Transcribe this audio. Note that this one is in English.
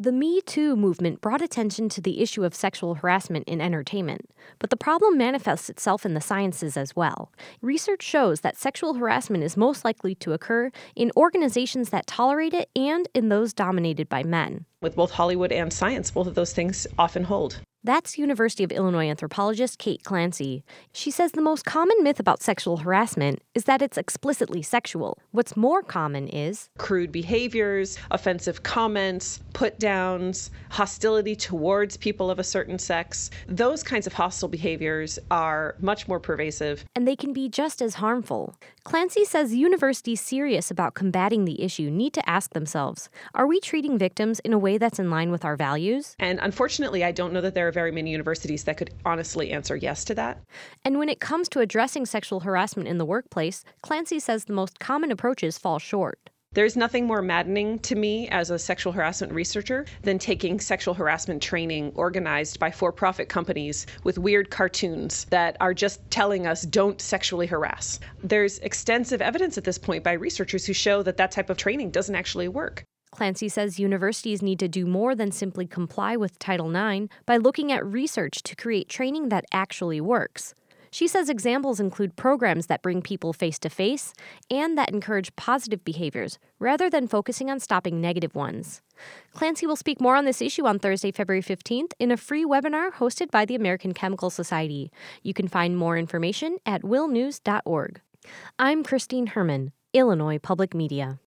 The Me Too movement brought attention to the issue of sexual harassment in entertainment, but the problem manifests itself in the sciences as well. Research shows that sexual harassment is most likely to occur in organizations that tolerate it and in those dominated by men. With both Hollywood and science, both of those things often hold. That's University of Illinois anthropologist Kate Clancy. She says the most common myth about sexual harassment is that it's explicitly sexual. What's more common is crude behaviors, offensive comments, put-downs, hostility towards people of a certain sex. Those kinds of hostile behaviors are much more pervasive. And they can be just as harmful. Clancy says universities serious about combating the issue need to ask themselves, are we treating victims in a way that's in line with our values? And unfortunately, I don't know that there are very many universities that could honestly answer yes to that. And when it comes to addressing sexual harassment in the workplace, Clancy says the most common approaches fall short. There's nothing more maddening to me as a sexual harassment researcher than taking sexual harassment training organized by for-profit companies with weird cartoons that are just telling us don't sexually harass. There's extensive evidence at this point by researchers who show that that type of training doesn't actually work. Clancy says universities need to do more than simply comply with Title IX by looking at research to create training that actually works. She says examples include programs that bring people face-to-face and that encourage positive behaviors rather than focusing on stopping negative ones. Clancy will speak more on this issue on Thursday, February 15th in a free webinar hosted by the American Chemical Society. You can find more information at willnews.org. I'm Christine Herman, Illinois Public Media.